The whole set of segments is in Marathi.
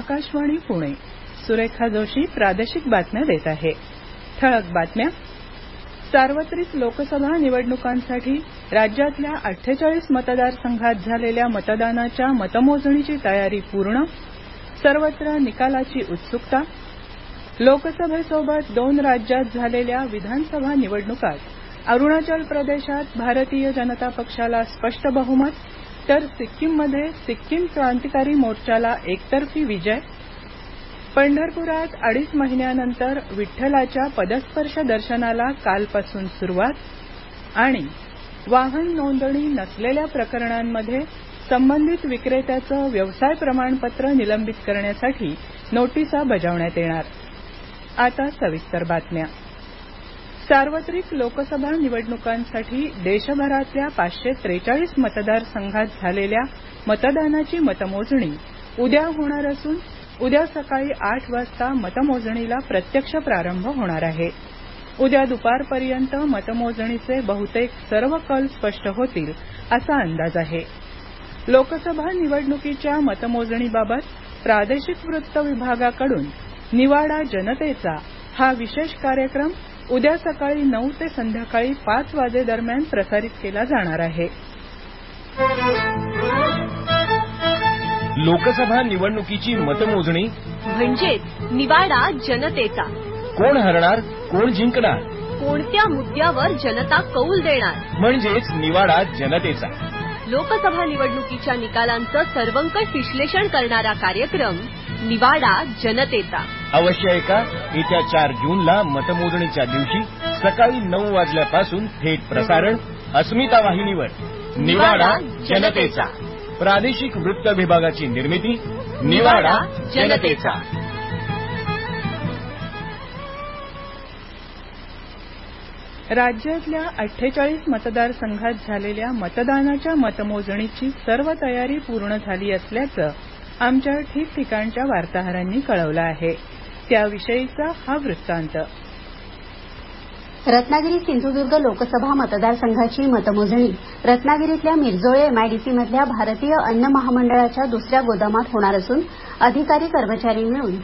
आकाशवाणी पुणे. सुरेखा जोशी प्रादेशिक बातम्या देत आहे. ठळक बातम्या. सार्वत्रिक लोकसभा निवडणुकांसाठी राज्यातल्या 48 मतदारसंघात झालेल्या मतदानाच्या मतमोजणीची तयारी पूर्ण. सर्वत्र निकालाची उत्सुकता. लोकसभेसोबत 2 राज्यात झालेल्या विधानसभा निवडणुकात अरुणाचल प्रदेशात भारतीय जनता पक्षाला स्पष्ट बहुमत, तर सिक्कीममध्ये सिक्कीम क्रांतिकारी मोर्चाला एकतर्फी विजय. पंढरपुरात 2.5 महिन्यानंतर विठ्ठलाच्या पदस्पर्श दर्शनाला कालपासून सुरुवात. आणि वाहन नोंदणी नसलेल्या प्रकरणांमध्ये संबंधित विक्रेत्याचं व्यवसाय प्रमाणपत्र निलंबित करण्यासाठी नोटिसा बजावण्यात येणार. आता सविस्तर बातम्या. सार्वत्रिक लोकसभा निवडणुकांसाठी देशभरातल्या 543 मतदारसंघात झालेल्या मतदानाची मतमोजणी उद्या होणार असून उद्या सकाळी 8 वाजता मतमोजणीला प्रत्यक्ष प्रारंभ होणार आहे. उद्या दुपारपर्यंत मतमोजणीचे बहुतेक सर्व कल स्पष्ट होतील असा अंदाज आहे. लोकसभा निवडणुकीच्या मतमोजणीबाबत प्रादेशिक वृत्त विभागाकडून निवाडा जनतेचा हा विशेष कार्यक्रम उद्या सकाळी 9 ते संध्याकाळी 5 वाजेदरम्यान प्रसारित केला जाणार आहे. लोकसभा निवडणुकीची मतमोजणी म्हणजेच निवाडा जनतेचा. कोण हरणार, कोण जिंकणार, कोणत्या मुद्द्यावर जनता कौल देणार, म्हणजेच निवाडा जनतेचा. लोकसभा निवडणुकीच्या निकालांचं सर्वंकष विश्लेषण करणारा कार्यक्रम निवाडा जनतेचा. अवश्य ऐका. येत्या 4 जूनला मतमोजणीच्या दिवशी सकाळी 9 वाजल्यापासून थेट प्रसारण अस्मिता वाहिनीवर. निवाडा जनतेचा. प्रादेशिक वृत्त विभागाची निर्मिती निवाडा जनतेचा. राज्यातल्या 48 मतदारसंघात झालेल्या मतदानाच्या मतमोजणीची सर्व तयारी पूर्ण झाली असल्याचं आमच्या ठिकठिकाणच्या वार्ताहरांनी कळवलं आहे. त्याविषयीचा हा वृत्तांत. रत्नागिरी सिंधुदुर्ग लोकसभा मतदारसंघाची मतमोजणी रत्नागिरीतल्या मिरजोळे एमआयडीसीमधल्या भारतीय अन्न महामंडळाच्या दुसऱ्या गोदामात होणार असून अधिकारी कर्मचारी मिळून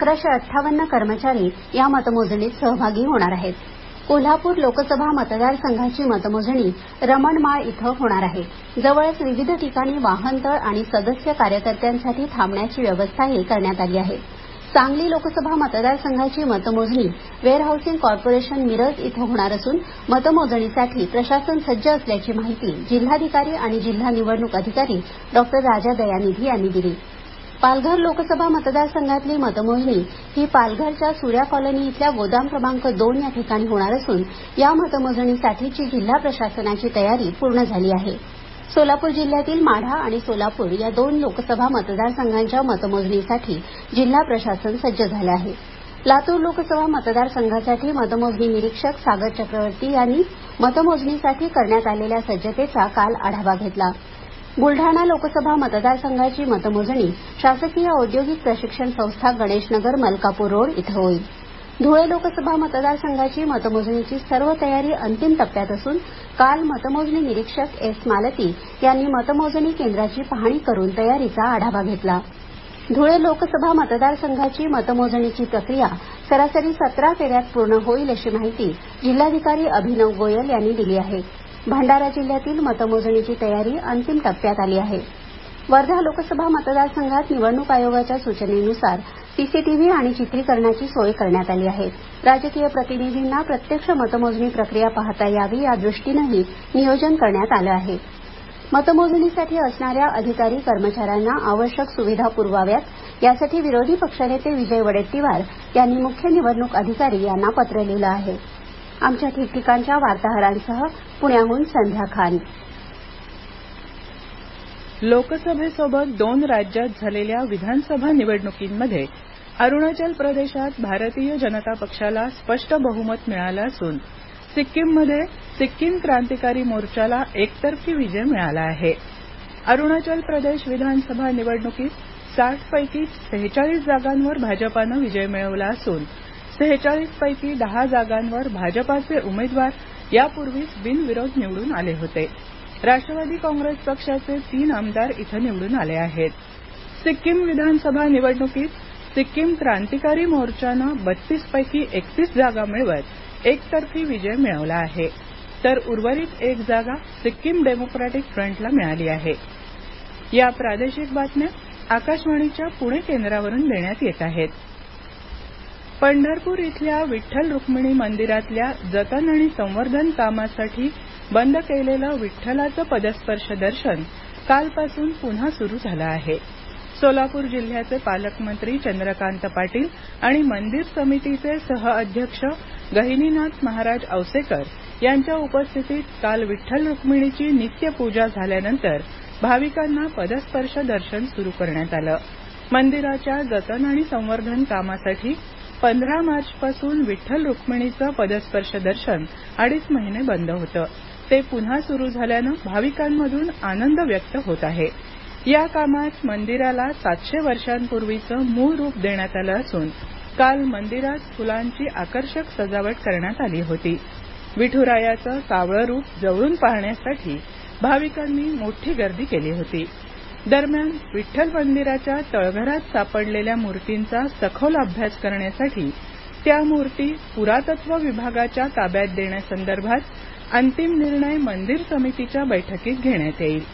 1158 कर्मचारी या मतमोजणीत सहभागी होणार आहेत. कोल्हापूर लोकसभा मतदारसंघाची मतमोजणी रमणमाळ इथं होणार आहे. जवळच विविध ठिकाणी वाहनतळ आणि सदस्य कार्यकर्त्यांसाठी थांबण्याची व्यवस्थाही करण्यात आली आहे. सांगली लोकसभा मतदारसंघाची मतमोजणी वेअरहाऊसिंग कॉर्पोरेशन मिरज इथं होणार असून मतमोजणीसाठी प्रशासन सज्ज असल्याची माहिती जिल्हाधिकारी आणि जिल्हा निवडणूक अधिकारी डॉ. राजा दयानिधी यांनी दिली. पालघर लोकसभा मतदारसंघातली मतमोजणी ही पालघरच्या सूर्या कॉलनी इथल्या गोदाम क्रमांक 2 या ठिकाणी होणार असून या मतमोजणीसाठीची जिल्हा प्रशासनाची तयारी पूर्ण झाली आहे. सोलापूर जिल्ह्यातील माढा आणि सोलापूर या 2 लोकसभा मतदारसंघांच्या मतमोजणीसाठी जिल्हा प्रशासन सज्ज झालं आहे. लातूर लोकसभा मतदारसंघासाठी मतमोजणी निरीक्षक सागर चक्रवर्ती यांनी मतमोजणीसाठी करण्यात आलेल्या सज्जतेचा काल आढावा घेतला. बुलढाणा लोकसभा मतदारसंघाची मतमोजणी शासकीय औद्योगिक प्रशिक्षण संस्था गणेशनगर मलकापूर रोड इथं होईल. धुळे लोकसभा मतदारसंघाची मतमोजणीची सर्व तयारी अंतिम टप्प्यात असून काल मतमोजणी निरीक्षक एस मालती यांनी मतमोजणी केंद्राची पाहणी करून तयारीचा आढावा घेतला. धुळे लोकसभा मतदारसंघाची मतमोजणीची प्रक्रिया सरासरी 17 फेऱ्यात पूर्ण होईल अशी माहिती जिल्हाधिकारी अभिनव गोयल यांनी दिली आहे. भंडारा जिल्ह्यातील मतमोजणीची तयारी अंतिम टप्प्यात आली आहे. वर्धा लोकसभा मतदारसंघात निवडणूक आयोगाच्या सूचनेनुसार सीसीटीव्ही आणि चित्रीकरणाची सोय करण्यात आली आहे. राजकीय प्रतिनिधींना प्रत्यक्ष मतमोजणी प्रक्रिया पाहता यावी या दृष्टीनंही नियोजन करण्यात आलं आहे. मतमोजणीसाठी असणाऱ्या अधिकारी कर्मचाऱ्यांना आवश्यक सुविधा पुरवाव्यात यासाठी विरोधी पक्षनेते विजय वडेट्टीवार यांनी मुख्य निवडणूक अधिकारी यांना पत्र लिहिलं आहे. आमच्या ठिकठिकाणच्या वार्ताहरांसह पुण्याहून संध्या खान. लोकसभेसोबत 2 राज्यात झालेल्या विधानसभा निवडणुकींमध्ये अरुणाचल प्रदेशात भारतीय जनता पक्षाला स्पष्ट बहुमत मिळालं असून सिक्कीममध्ये सिक्कीम क्रांतिकारी मोर्चाला एकतर्फी विजय मिळाला आहे. अरुणाचल प्रदेश विधानसभा निवडणुकीत 60 पैकी 46 जागांवर भाजपानं विजय मिळवला असून 46 पैकी 10 जागांवर भाजपाचे उमेदवार यापूर्वीच बिनविरोध निवडून आले होते. राष्ट्रवादी काँग्रेस पक्षाचे 3 आमदार इथं निवडून आले आहेत. सिक्कीम विधानसभा निवडणुकीत सिक्कीम क्रांतिकारी मोर्चानं 32 पैकी 31 जागा मिळवत एकतर्फी विजय मिळवला आहे तर उर्वरित एक जागा सिक्कीम डेमोक्रॅटिक फ्रंटला मिळाली आहे. या प्रादेशिक बातम्या आकाशवाणीच्या पुणे केंद्रावरून देण्यात येत आहेत. पंढरपूर इथल्या विठ्ठल रुक्मिणी मंदिरातल्या जतन आणि संवर्धन कामासाठी बंद केलेलं विठ्ठलाचं पदस्पर्श दर्शन कालपासून पुन्हा सुरू झालं आहे. सोलापूर जिल्ह्याचे पालकमंत्री चंद्रकांत पाटील आणि मंदिर समितीचे सहअध्यक्ष गहिनीनाथ महाराज औसेकर यांच्या उपस्थितीत काल विठ्ठल रुक्मिणीची नित्यपूजा झाल्यानंतर भाविकांना पदस्पर्श दर्शन सुरू करण्यात आलं. मंदिराच्या जतन आणि संवर्धन कामासाठी 15 मार्चपासून विठ्ठल रुक्मिणीचं पदस्पर्श दर्शन 2.5 महिने बंद होतं. ते पुन्हा सुरू झाल्यानं भाविकांमधून आनंद व्यक्त होत आहे. या कामात मंदिराला 700 वर्षांपूर्वीचं मूळ रूप देण्यात आलं असून काल मंदिरात फुलांची आकर्षक सजावट करण्यात आली होती. विठुरायाचं सावळं रूप जवळून पाहण्यासाठी भाविकांनी मोठी गर्दी केली होती. दरम्यान विठ्ठल मंदिराच्या तळघरात सापडलेल्या मूर्तींचा सखोल अभ्यास करण्यासाठी त्या मूर्ती पुरातत्व विभागाच्या ताब्यात देण्यासंदर्भात अंतिम निर्णय मंदिर समितीच्या बैठकीत घेण्यात येईल.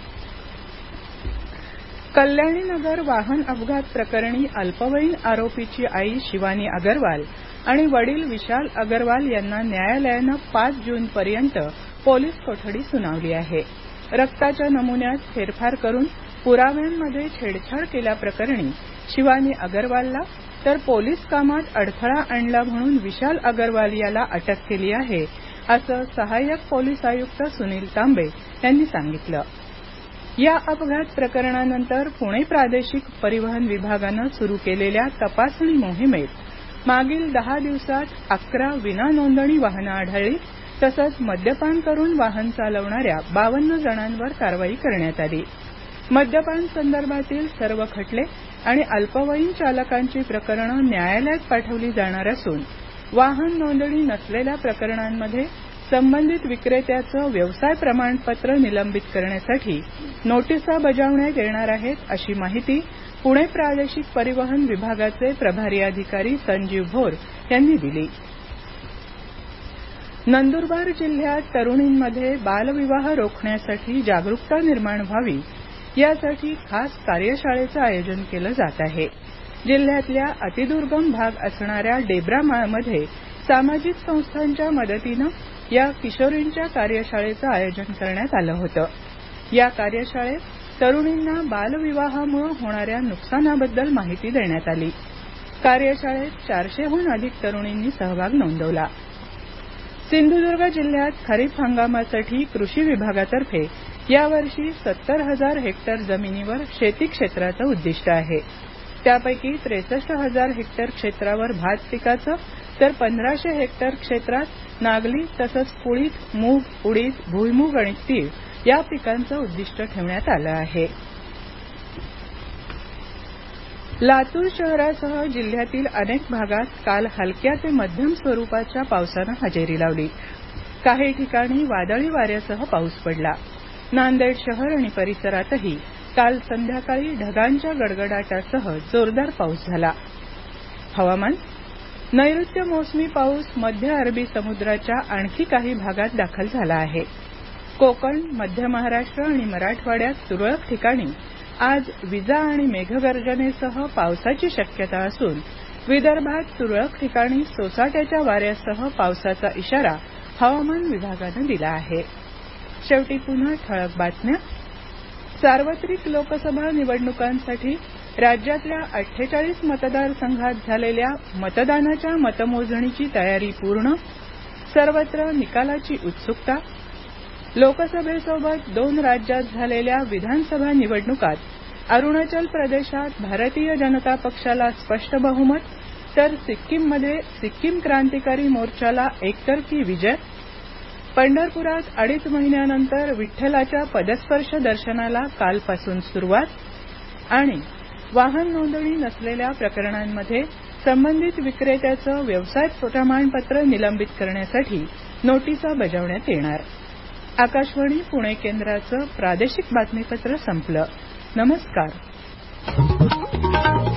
कल्याणी नगर वाहन अपघात प्रकरणी अल्पवयीन आरोपीची आई शिवानी अगरवाल आणि वडील विशाल अगरवाल यांना न्यायालयानं 5 जूनपर्यंत पोलीस कोठडी सुनावली आहे. रक्ताच्या नमुन्यात फेरफार करून पुराव्यांमध्ये छेडछाड केल्याप्रकरणी शिवानी अगरवालला तर पोलीस कामात अडथळा आणला म्हणून विशाल अगरवाल याला अटक केली आहे असं सहाय्यक पोलीस आयुक्त सुनील तांबे यांनी सांगितलं. या अपघात प्रकरणानंतर पुणे प्रादेशिक परिवहन विभागानं सुरू केलेल्या तपासणी मोहिमेत मागील 10 दिवसात 11 विनानोंदणी वाहनं आढळली तसंच मद्यपान करून वाहन चालवणाऱ्या 52 जणांवर कारवाई करण्यात आली. मद्यपान संदर्भातील सर्व खटले आणि अल्पवयीन चालकांची प्रकरणं न्यायालयात पाठवली जाणार असून वाहन नोंदणी नसलेल्या प्रकरणांमध्ये संबंधित विक्रेत्याचं व्यवसाय प्रमाणपत्र निलंबित करण्यासाठी नोटिसा बजावण्यात येणार आहेत अशी माहिती पुणे प्रादेशिक परिवहन विभागाचे प्रभारी अधिकारी संजीव भोर यांनी दिली. नंदुरबार जिल्ह्यात तरुणींमध्ये बालविवाह रोखण्यासाठी जागरूकता निर्माण व्हावी यासाठी खास कार्यशाळेचं आयोजन केलं जात आहे. जिल्ह्यातल्या अतिदुर्गम भाग असणाऱ्या डेब्रामाळमध्ये सामाजिक संस्थांच्या मदतीनं या किशोरींच्या कार्यशाळेचं आयोजन करण्यात आलं होतं. या कार्यशाळेत तरुणींना बालविवाहामुळे होणाऱ्या नुकसानाबद्दल माहिती देण्यात आली. कार्यशाळेत 400हून अधिक तरुणींनी सहभाग नोंदवला. सिंधुदुर्ग जिल्ह्यात खरीप हंगामासाठी कृषी विभागातर्फे यावर्षी 70,000 हेक्टर जमिनीवर शेती क्षेत्राचं उद्दिष्ट आहे. त्यापैकी 63,000 हेक्टर क्षेत्रावर भात पिकाचं तर 1,500 हेक्टर क्षेत्रात नागली तसंच कुळीथ, मूग, उडीद, भुईमूग आणि तीळ या पिकांचं उद्दिष्ट ठेवण्यात आलं आहे. लातूर शहरासह जिल्ह्यातील अनेक भागात काल हलक्या ते मध्यम स्वरूपाच्या पावसानं हजेरी लावली. काही ठिकाणी वादळी वाऱ्यासह पाऊस पडला. नांदेड शहर आणि परिसरातही काल संध्याकाळी ढगांच्या गडगडाटासह जोरदार पाऊस झाला. हवामान. नैऋत्य मोसमी पाऊस मध्य अरबी समुद्राच्या आणखी काही भागात दाखल झाला आहे. कोकण, मध्य महाराष्ट्र आणि मराठवाड्यात तुरळक ठिकाणी आज विजा आणि मेघगर्जनेसह पावसाची शक्यता असून विदर्भात तुरळक ठिकाणी सोसाट्याच्या वाऱ्यासह पावसाचा इशारा हवामान विभागानं दिला आहे. शेवटी पुन्हा ठळक बातम्या. सार्वत्रिक लोकसभा निवडणुकांसाठी राज्यातल्या 48 मतदारसंघात झालेल्या मतदानाच्या मतमोजणीची तयारी पूर्ण. सर्वत्र निकालाची उत्सुकता. लोकसभेसोबत 2 राज्यात झालेल्या विधानसभा निवडणुकात अरुणाचल प्रदेशात भारतीय जनता पक्षाला स्पष्ट बहुमत तर सिक्कीममध्ये सिक्कीम क्रांतिकारी मोर्चाला एकतर्फी विजय. पंढरपुरात 2.5 महिन्यानंतर विठ्ठलाच्या पदस्पर्श दर्शनाला कालपासून सुरुवात. आणि वाहन नोंदणी नसलेल्या प्रकरणांमध्ये संबंधित विक्रेत्याचं व्यवसाय प्रमाणपत्र निलंबित करण्यासाठी नोटिसा बजावण्यात येणार. आकाशवाणी पुणे केंद्राचं प्रादेशिक बातमीपत्र संपलं. नमस्कार. आहे.